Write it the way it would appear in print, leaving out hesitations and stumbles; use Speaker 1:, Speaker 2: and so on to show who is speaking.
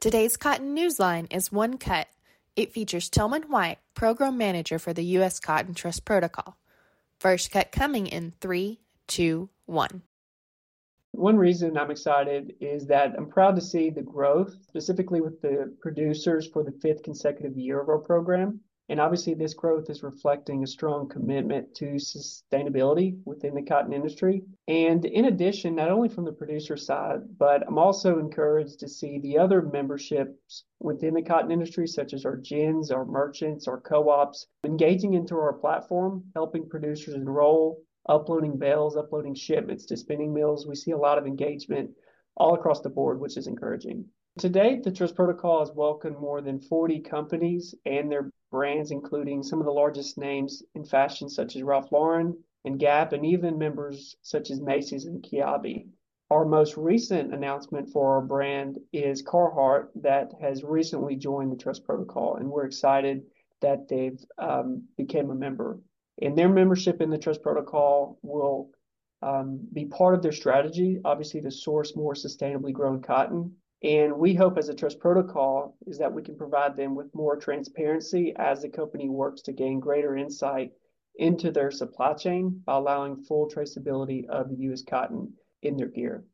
Speaker 1: Today's Cotton Newsline is One Cut. It features Tillman White, Program Manager for the U.S. Cotton Trust Protocol. First cut coming in 3, 2, 1.
Speaker 2: One reason I'm excited is that I'm proud to see the growth, specifically with the producers for the fifth consecutive year of our program. And obviously, this growth is reflecting a strong commitment to sustainability within the cotton industry. And in addition, not only from the producer side, but I'm also encouraged to see the other memberships within the cotton industry, such as our gins, our merchants, our co-ops, engaging into our platform, helping producers enroll, uploading bales, uploading shipments to spinning mills. We see a lot of engagement all across the board, which is encouraging. To date, the Trust Protocol has welcomed more than 40 companies and their brands, including some of the largest names in fashion, such as Ralph Lauren and Gap, and even members such as Macy's and Kiabi. Our most recent announcement for our brand is Carhartt, that has recently joined the Trust Protocol, and we're excited that they've become a member. And their membership in the Trust Protocol will be part of their strategy, obviously, to source more sustainably grown cotton. And we hope as a Trust Protocol is that we can provide them with more transparency as the company works to gain greater insight into their supply chain by allowing full traceability of the U.S. cotton in their gear.